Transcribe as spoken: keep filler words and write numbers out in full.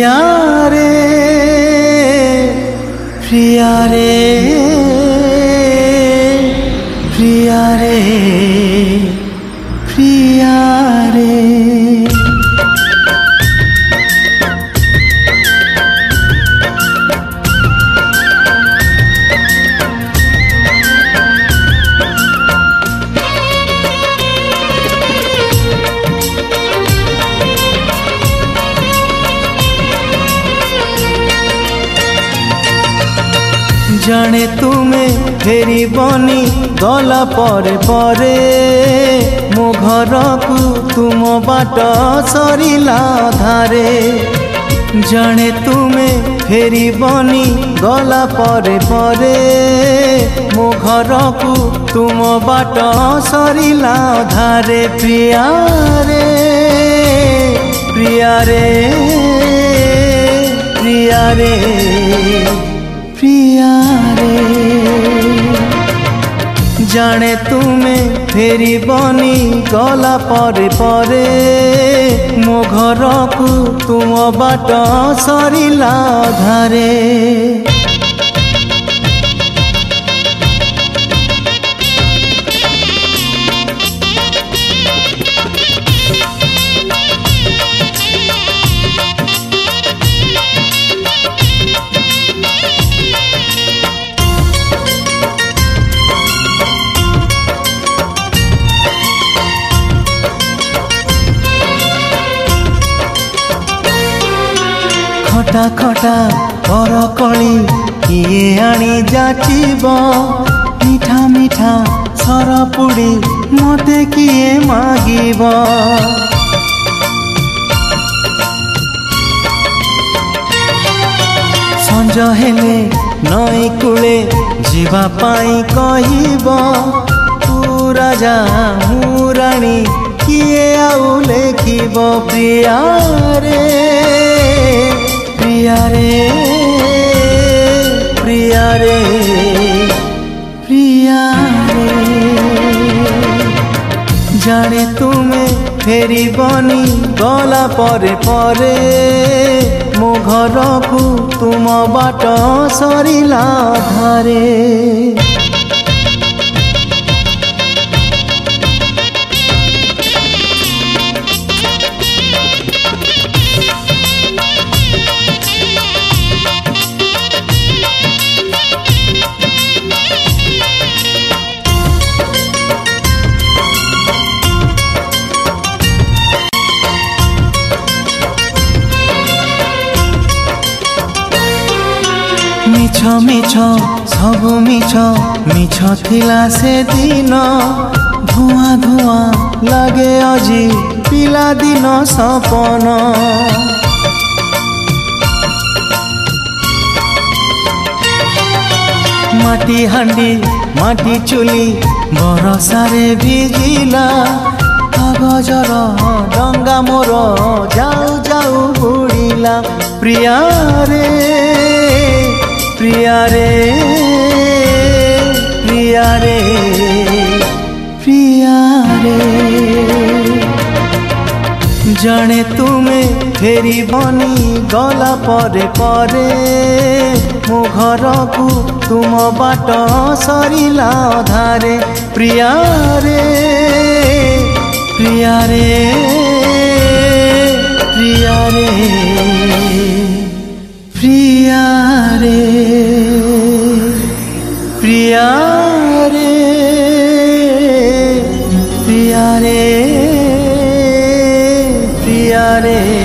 प्रिया रे प्रिया रे प्रिया रे प्रिया रे। जाने तुम्हें फेरी बनी गला परे परे मो घर को तुम बाट सरिला धारे। जाने तुम्हें फेरी बनी गला परे परे मो घर को तुम बाट सरिला धारे। प्रिया रे प्रिया रे प्रिया रे प्रिया रे। जाने तुम्हें फेरी बनी गला परे परे मो घर को तुम बाट सरिला धारे। खटा खटा कर कली किए आनी जाचिब मीठा मीठा सरपुड़ी मते किए मागिब। संज हेले नई कूले जीवा पाई कहिब तू राजा मु रानी किए आउ लेखिब। प्रिया रे प्रिया रे प्रिया रे प्रिया रे। जाने तुम्हें फेरी बनी गला परे परे मो घर को तुम बाट सरिला धारे। मिछ मिछ सब मिछ मिछ थिला से दिन धुआं धुआं लगे अजी पिला दिन सपन। माटी हांडी माटी चुली बरसारे भिजिला कागजर डंगा मोर जाऊ जाऊ बुड़िला। प्रिया रे प्रिया रे प्रिया रे प्रिया रे। जाने तुम्हें फेरी बनी गला परे परे मो घर को तुम बाट सरिला धारे। प्रिया रे प्रिया रे प्रिया रे प्रिया रे प्रिया रे प्रिया रे प्रिया रे।